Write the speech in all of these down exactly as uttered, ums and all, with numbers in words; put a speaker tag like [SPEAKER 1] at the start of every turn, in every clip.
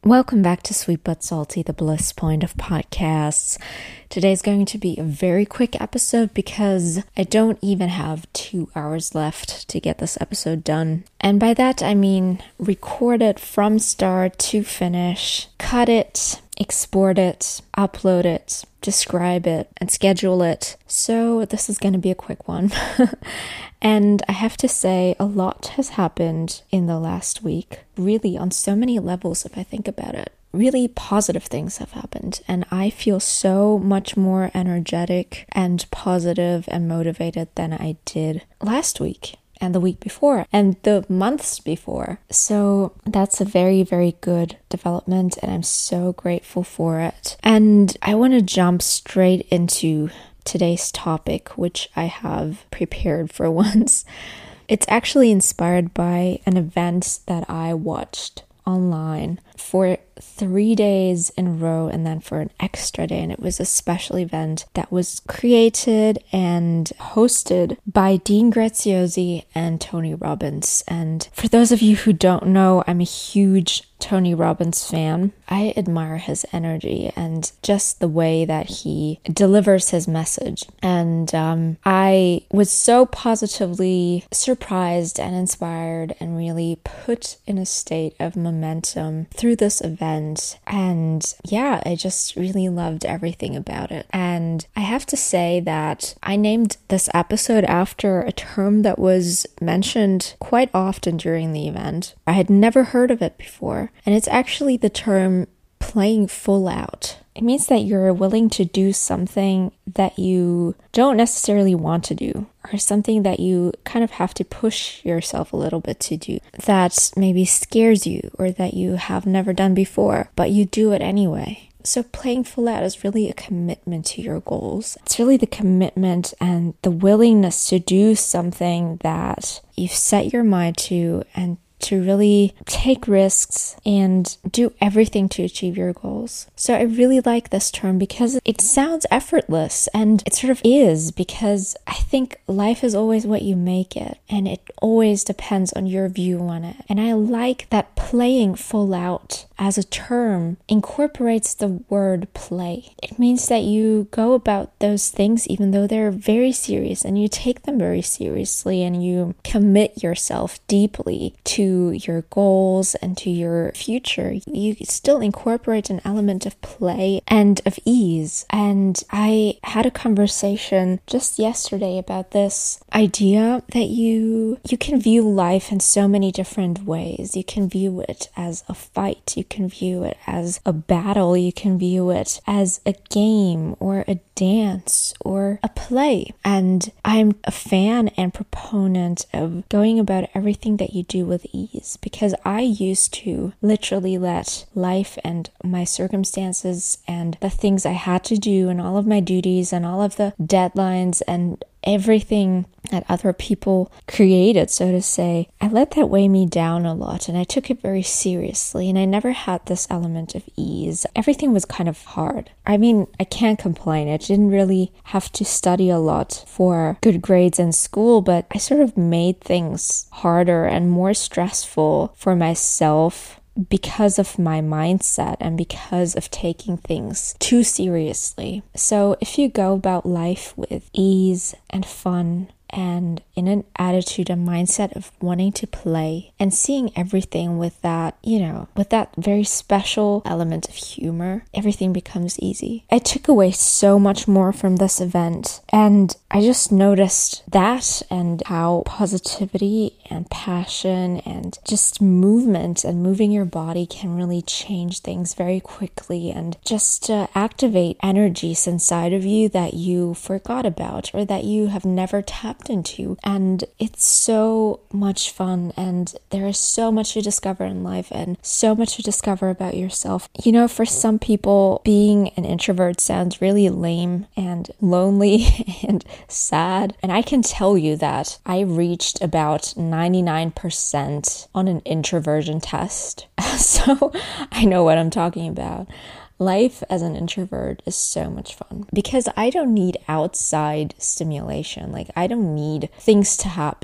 [SPEAKER 1] Welcome back to Sweet But Salty, the bliss point of podcasts. Today's going to be a very quick episode because I don't even have two hours left to get this episode done. And by that, I mean record it from start to finish, cut it, export it, upload it, describe it, and schedule it. So this is going to be a quick one. And I have to say, a lot has happened in the last week, really on so many levels if I think about it. Really positive things have happened, and I feel so much more energetic and positive and motivated than I did last week and the week before and the months before. So that's a very, very good development, and I'm so grateful for it. And I want to jump straight into today's topic, which I have prepared for once. It's actually inspired by an event that I watched online for three days in a row and then for an extra day, and it was a special event that was created and hosted by Dean Graziosi and Tony Robbins. And for those of you who don't know, I'm a huge Tony Robbins fan. I admire his energy and just the way that he delivers his message. And um, I was so positively surprised and inspired and really put in a state of momentum through this event. And yeah, I just really loved everything about it. And I have to say that I named this episode after a term that was mentioned quite often during the event. I had never heard of it before. And it's actually the term playing full out. It means that you're willing to do something that you don't necessarily want to do, or something that you kind of have to push yourself a little bit to do, that maybe scares you or that you have never done before, but you do it anyway. So playing full out is really a commitment to your goals. It's really the commitment and the willingness to do something that you've set your mind to and to really take risks and do everything to achieve your goals. So I really like this term because it sounds effortless, and it sort of is, because I think life is always what you make it, and it always depends on your view on it. And I like that playing full out as a term incorporates the word play. It means that you go about those things even though they're very serious, and you take them very seriously, and you commit yourself deeply to your goals and to your future. You still incorporate an element of play and of ease. And I had a conversation just yesterday about this idea that you you can view life in so many different ways. You can view it as a fight. You can view it as a battle. You can view it as a game or a dance or a play. And I'm a fan and proponent of going about everything that you do with ease, because I used to literally let life and my circumstances and the things I had to do and all of my duties and all of the deadlines and everything that other people created, so to say, I let that weigh me down a lot, and I took it very seriously, and I never had this element of ease. Everything was kind of hard. I mean, I can't complain. I didn't really have to study a lot for good grades in school, but I sort of made things harder and more stressful for myself because of my mindset and because of taking things too seriously. So if you go about life with ease and fun and in an attitude and mindset of wanting to play and seeing everything with that, you know, with that very special element of humor, everything becomes easy. I took away so much more from this event, and I just noticed that, and how positivity and passion and just movement and moving your body can really change things very quickly and just uh, activate energies inside of you that you forgot about or that you have never tapped into. And it's so much fun, and there is so much to discover in life and so much to discover about yourself. You know, for some people, being an introvert sounds really lame and lonely and sad, and I can tell you that I reached about ninety-nine percent on an introversion test, so I know what I'm talking about. Life as an introvert is so much fun because I don't need outside stimulation. Like, I don't need things to happen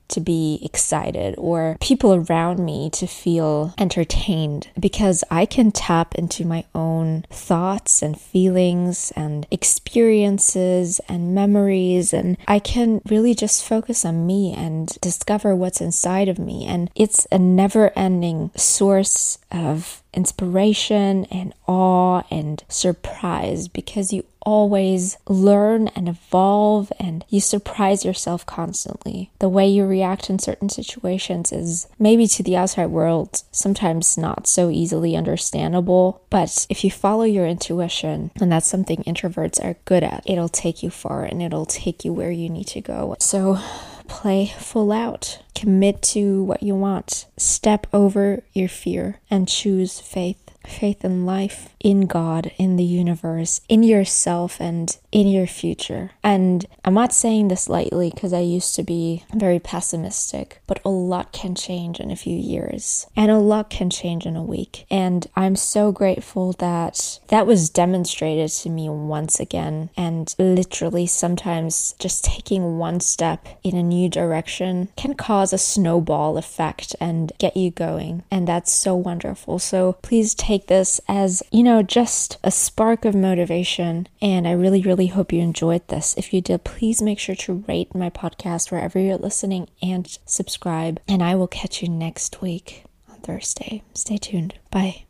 [SPEAKER 1] to be excited or people around me to feel entertained, because I can tap into my own thoughts and feelings and experiences and memories, and I can really just focus on me and discover what's inside of me. And it's a never-ending source of inspiration and awe and surprise, because you always learn and evolve and you surprise yourself constantly. The way you react in certain situations is maybe to the outside world sometimes not so easily understandable, but if you follow your intuition, and that's something introverts are good at, it'll take you far and it'll take you where you need to go. So play full out. Commit to what you want. Step over your fear and choose faith. Faith in life, in God, in the universe, in yourself, and in your future. And I'm not saying this lightly because I used to be very pessimistic, but a lot can change in a few years, and a lot can change in a week. And I'm so grateful that that was demonstrated to me once again. And literally sometimes just taking one step in a new direction can cause a snowball effect and get you going. And that's so wonderful. So please take this as, you know, just a spark of motivation. And I really, really hope you enjoyed this. If you did, please make sure to rate my podcast wherever you're listening and subscribe. And I will catch you next week on Thursday. Stay tuned. Bye.